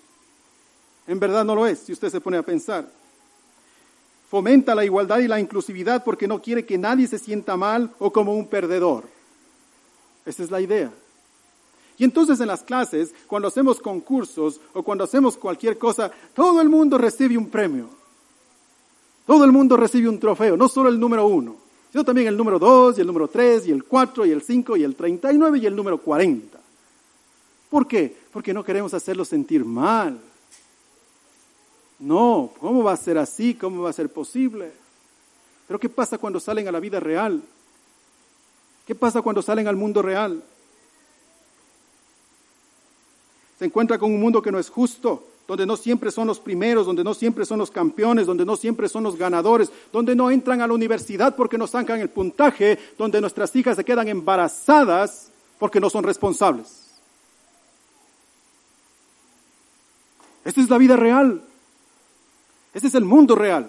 En verdad no lo es, si usted se pone a pensar. Fomenta la igualdad y la inclusividad porque no quiere que nadie se sienta mal o como un perdedor. Esa es la idea. Y entonces en las clases, cuando hacemos concursos o cuando hacemos cualquier cosa, todo el mundo recibe un premio. Todo el mundo recibe un trofeo, no solo el número uno, sino también el número dos, y el número tres, y el cuatro, y el cinco, y el treinta y nueve, y el número cuarenta. ¿Por qué? Porque no queremos hacerlos sentir mal. No, ¿cómo va a ser así? ¿Cómo va a ser posible? Pero ¿qué pasa cuando salen a la vida real? ¿Qué pasa cuando salen al mundo real? Se encuentra con un mundo que no es justo, donde no siempre son los primeros, donde no siempre son los campeones, donde no siempre son los ganadores, donde no entran a la universidad porque no sacan el puntaje, donde nuestras hijas se quedan embarazadas porque no son responsables. Esta es la vida real. Este es el mundo real.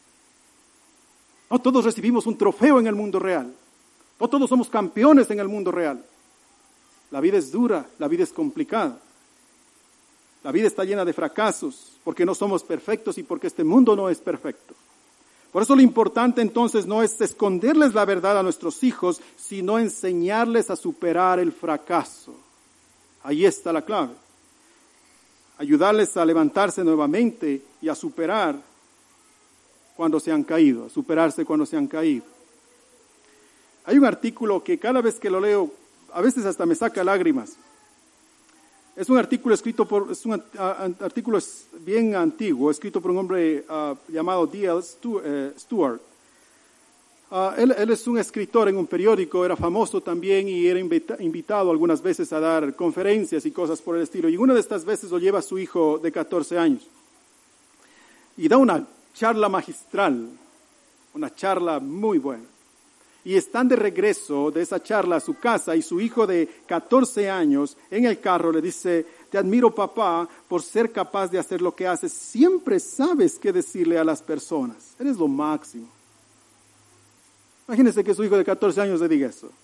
No todos recibimos un trofeo en el mundo real. No todos somos campeones en el mundo real. La vida es dura, la vida es complicada. La vida está llena de fracasos porque no somos perfectos y porque este mundo no es perfecto. Por eso lo importante entonces no es esconderles la verdad a nuestros hijos, sino enseñarles a superar el fracaso. Ahí está la clave. Ayudarles a levantarse nuevamente y a superar cuando se han caído, a superarse cuando se han caído. Hay un artículo que cada vez que lo leo, a veces hasta me saca lágrimas. Es un artículo escrito por, es un uh, artículo bien antiguo, escrito por un hombre uh, llamado D L Stewart. Uh, él, él es un escritor en un periódico, era famoso también y era invita, invitado algunas veces a dar conferencias y cosas por el estilo. Y una de estas veces lo lleva a su hijo de catorce años. Y da una charla magistral, una charla muy buena. Y están de regreso de esa charla a su casa y su hijo de catorce años en el carro le dice: te admiro, papá, por ser capaz de hacer lo que haces. Siempre sabes qué decirle a las personas. Eres lo máximo. Imagínense que su hijo de catorce años le diga eso.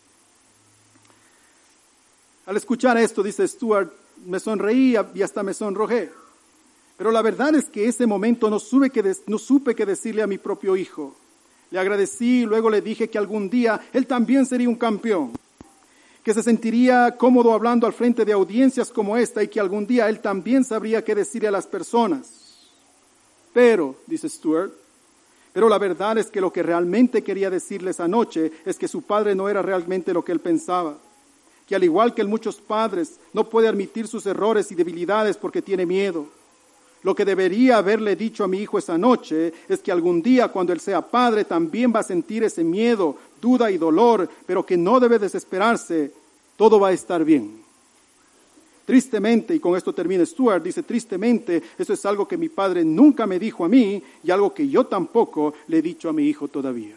Al escuchar esto, dice Stuart, me sonreí y hasta me sonrojé. Pero la verdad es que ese momento no supe qué, de, no supe qué decirle a mi propio hijo. Le agradecí y luego le dije que algún día él también sería un campeón, que se sentiría cómodo hablando al frente de audiencias como esta y que algún día él también sabría qué decirle a las personas. Pero, dice Stuart, pero la verdad es que lo que realmente quería decirles anoche es que su padre no era realmente lo que él pensaba, que al igual que muchos padres no puede admitir sus errores y debilidades porque tiene miedo. Lo que debería haberle dicho a mi hijo esa noche es que algún día cuando él sea padre también va a sentir ese miedo, duda y dolor, pero que no debe desesperarse, todo va a estar bien. Tristemente, y con esto termina Stuart, dice, tristemente, eso es algo que mi padre nunca me dijo a mí y algo que yo tampoco le he dicho a mi hijo todavía.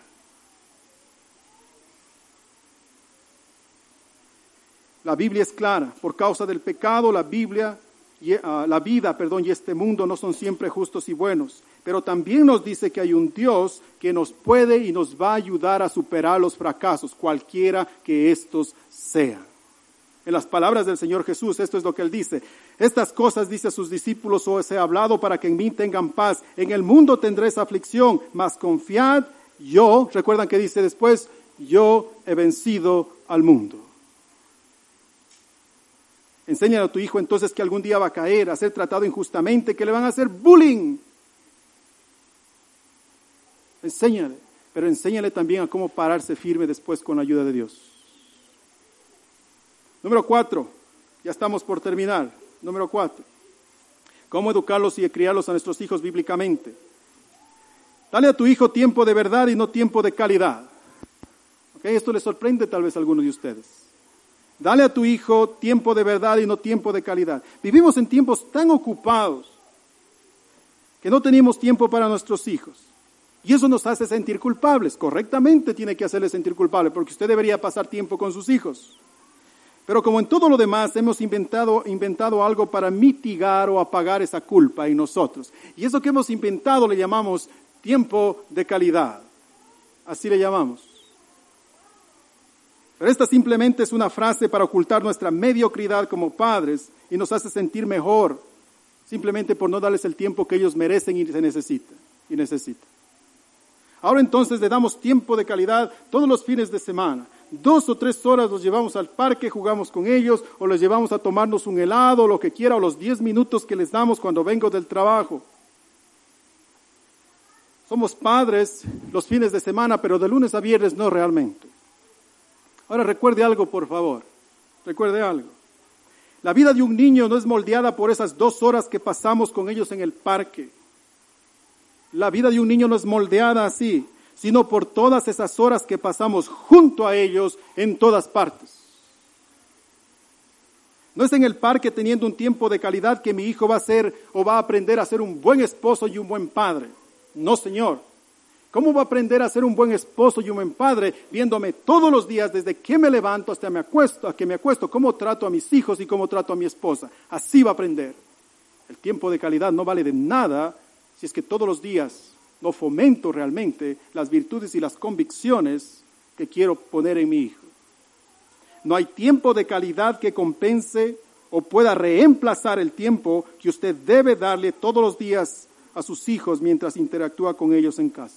La Biblia es clara, por causa del pecado, la Biblia Y, uh, la vida, perdón, y este mundo no son siempre justos y buenos, pero también nos dice que hay un Dios que nos puede y nos va a ayudar a superar los fracasos, cualquiera que estos sean. En las palabras del Señor Jesús, esto es lo que Él dice. Estas cosas dice a sus discípulos, os he hablado para que en mí tengan paz. En el mundo tendréis aflicción, mas confiad, yo, recuerdan que dice después, yo he vencido al mundo. Enséñale a tu hijo entonces que algún día va a caer, a ser tratado injustamente, que le van a hacer bullying. Enséñale, pero enséñale también a cómo pararse firme después con la ayuda de Dios. Número cuatro, ya estamos por terminar. Número cuatro, cómo educarlos y criarlos a nuestros hijos bíblicamente. Dale a tu hijo tiempo de verdad y no tiempo de calidad. ¿Okay? Esto les sorprende tal vez a algunos de ustedes. Dale a tu hijo tiempo de verdad y no tiempo de calidad. Vivimos en tiempos tan ocupados que no tenemos tiempo para nuestros hijos. Y eso nos hace sentir culpables. Correctamente tiene que hacerles sentir culpables porque usted debería pasar tiempo con sus hijos. Pero como en todo lo demás hemos inventado, inventado algo para mitigar o apagar esa culpa en nosotros. Y eso que hemos inventado le llamamos tiempo de calidad. Así le llamamos. Pero esta simplemente es una frase para ocultar nuestra mediocridad como padres y nos hace sentir mejor, simplemente por no darles el tiempo que ellos merecen y se necesitan, y necesitan. Ahora entonces le damos tiempo de calidad todos los fines de semana. Dos o tres horas los llevamos al parque, jugamos con ellos, o les llevamos a tomarnos un helado, o lo que quiera, o los diez minutos que les damos cuando vengo del trabajo. Somos padres los fines de semana, pero de lunes a viernes no realmente. Ahora recuerde algo, por favor. Recuerde algo. La vida de un niño no es moldeada por esas dos horas que pasamos con ellos en el parque. La vida de un niño no es moldeada así, sino por todas esas horas que pasamos junto a ellos en todas partes. No es en el parque teniendo un tiempo de calidad que mi hijo va a ser o va a aprender a ser un buen esposo y un buen padre. No, señor. ¿Cómo va a aprender a ser un buen esposo y un buen padre viéndome todos los días desde que me levanto hasta me acuesto, a que me acuesto, cómo trato a mis hijos y cómo trato a mi esposa? Así va a aprender. El tiempo de calidad no vale de nada si es que todos los días no fomento realmente las virtudes y las convicciones que quiero poner en mi hijo. No hay tiempo de calidad que compense o pueda reemplazar el tiempo que usted debe darle todos los días a sus hijos mientras interactúa con ellos en casa.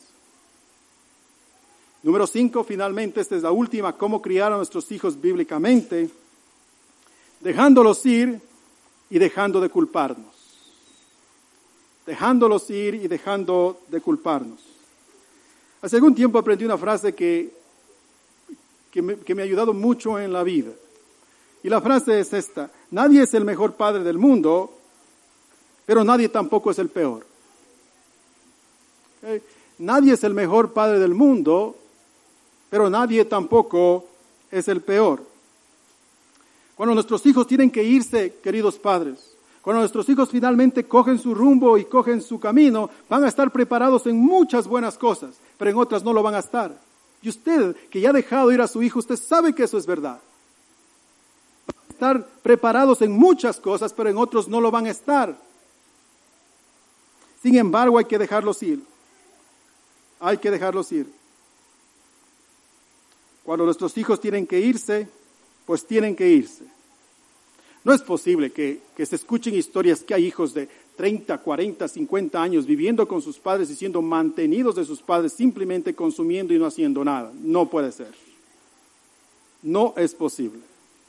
Número cinco, finalmente, esta es la última, cómo criar a nuestros hijos bíblicamente, dejándolos ir y dejando de culparnos. Dejándolos ir y dejando de culparnos. Hace algún tiempo aprendí una frase que, que, me, que me ha ayudado mucho en la vida. Y la frase es esta: nadie es el mejor padre del mundo, pero nadie tampoco es el peor. ¿Okay? Nadie es el mejor padre del mundo, pero nadie tampoco es el peor. Cuando nuestros hijos tienen que irse, queridos padres, cuando nuestros hijos finalmente cogen su rumbo y cogen su camino, van a estar preparados en muchas buenas cosas, pero en otras no lo van a estar. Y usted, que ya ha dejado ir a su hijo, usted sabe que eso es verdad. Van a estar preparados en muchas cosas, pero en otros no lo van a estar. Sin embargo, hay que dejarlos ir. Hay que dejarlos ir. Cuando nuestros hijos tienen que irse, pues tienen que irse. No es posible que, que se escuchen historias que hay hijos de treinta, cuarenta, cincuenta años viviendo con sus padres y siendo mantenidos de sus padres, simplemente consumiendo y no haciendo nada. No puede ser. No es posible.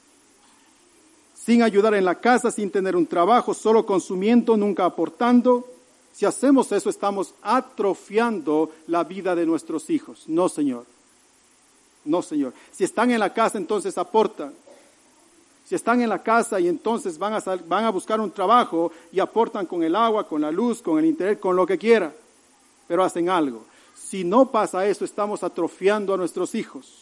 Sin ayudar en la casa, sin tener un trabajo, solo consumiendo, nunca aportando. Si hacemos eso, estamos atrofiando la vida de nuestros hijos. No, Señor. No, Señor. Si están en la casa, entonces aportan. Si están en la casa y entonces van a, sal, van a buscar un trabajo y aportan con el agua, con la luz, con el internet, con lo que quiera, pero hacen algo. Si no pasa eso, estamos atrofiando a nuestros hijos.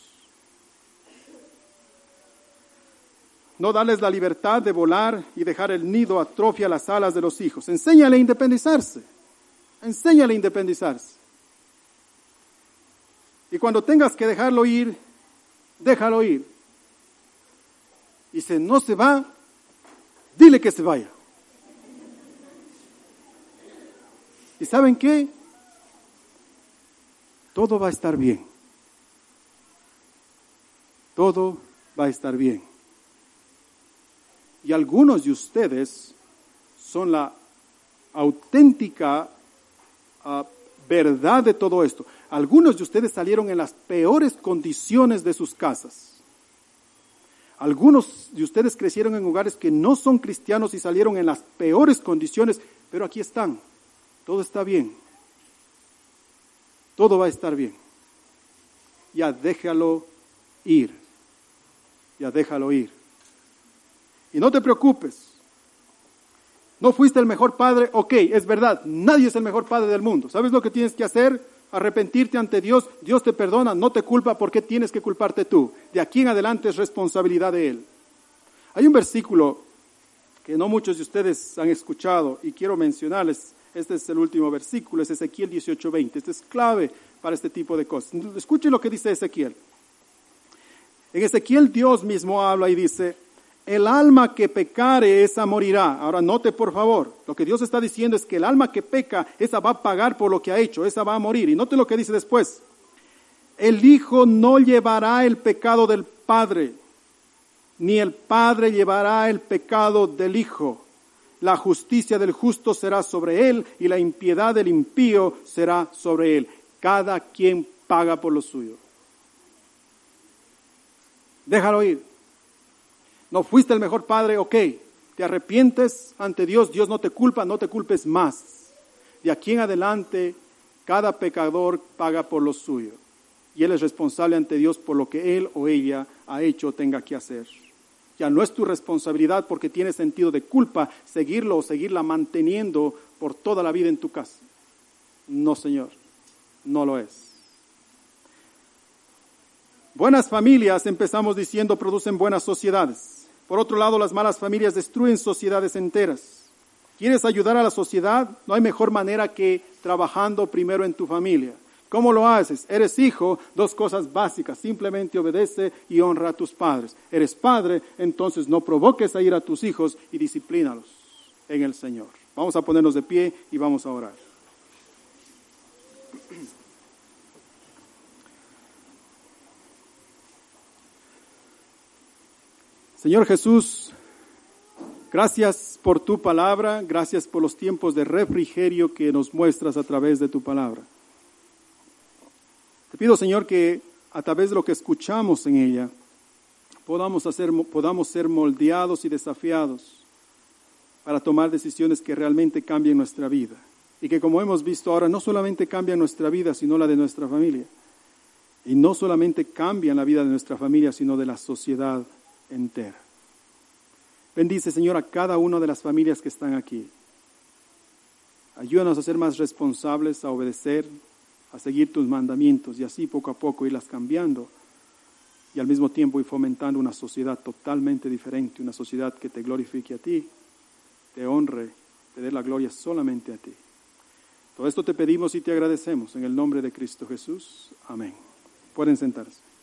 No darles la libertad de volar y dejar el nido atrofia las alas de los hijos. Enséñale a independizarse. Enséñale a independizarse. Y cuando tengas que dejarlo ir, déjalo ir. Y si no se va, dile que se vaya. ¿Y saben qué? Todo va a estar bien. Todo va a estar bien. Y algunos de ustedes son la auténtica uh, verdad de todo esto. Algunos de ustedes salieron en las peores condiciones de sus casas. Algunos de ustedes crecieron en hogares que no son cristianos y salieron en las peores condiciones, pero aquí están. Todo está bien. Todo va a estar bien. Ya déjalo ir. Ya déjalo ir. Y no te preocupes. No fuiste el mejor padre, ok, es verdad, nadie es el mejor padre del mundo. ¿Sabes lo que tienes que hacer? Arrepentirte ante Dios, Dios te perdona, no te culpa, ¿por qué tienes que culparte tú? De aquí en adelante es responsabilidad de Él. Hay un versículo que no muchos de ustedes han escuchado y quiero mencionarles, este es el último versículo, es Ezequiel dieciocho veinte, este es clave para este tipo de cosas. Escuchen lo que dice Ezequiel. En Ezequiel Dios mismo habla y dice, el alma que pecare, esa morirá. Ahora note por favor, lo que Dios está diciendo es que el alma que peca, esa va a pagar por lo que ha hecho, esa va a morir. Y note lo que dice después. El hijo no llevará el pecado del padre, ni el padre llevará el pecado del hijo. La justicia del justo será sobre él y la impiedad del impío será sobre él. Cada quien paga por lo suyo. Déjalo ir. No fuiste el mejor padre, ok, te arrepientes ante Dios, Dios no te culpa, no te culpes más. De aquí en adelante, cada pecador paga por lo suyo. Y él es responsable ante Dios por lo que él o ella ha hecho o tenga que hacer. Ya no es tu responsabilidad porque tiene sentido de culpa seguirlo o seguirla manteniendo por toda la vida en tu casa. No, Señor, no lo es. Buenas familias, empezamos diciendo, producen buenas sociedades. Por otro lado, las malas familias destruyen sociedades enteras. ¿Quieres ayudar a la sociedad? No hay mejor manera que trabajando primero en tu familia. ¿Cómo lo haces? Eres hijo, dos cosas básicas. Simplemente obedece y honra a tus padres. Eres padre, entonces no provoques a ir a tus hijos y disciplínalos en el Señor. Vamos a ponernos de pie y vamos a orar. Señor Jesús, gracias por tu palabra, gracias por los tiempos de refrigerio que nos muestras a través de tu palabra. Te pido, Señor, que a través de lo que escuchamos en ella, podamos, hacer, podamos ser moldeados y desafiados para tomar decisiones que realmente cambien nuestra vida. Y que, como hemos visto ahora, no solamente cambian nuestra vida, sino la de nuestra familia. Y no solamente cambian la vida de nuestra familia, sino de la sociedad entera. Bendice, Señor, a cada una de las familias que están aquí. Ayúdanos a ser más responsables, a obedecer, a seguir tus mandamientos y así poco a poco irlas cambiando y al mismo tiempo ir fomentando una sociedad totalmente diferente, una sociedad que te glorifique a ti, te honre, te dé la gloria solamente a ti. Todo esto te pedimos y te agradecemos en el nombre de Cristo Jesús. Amén. Pueden sentarse.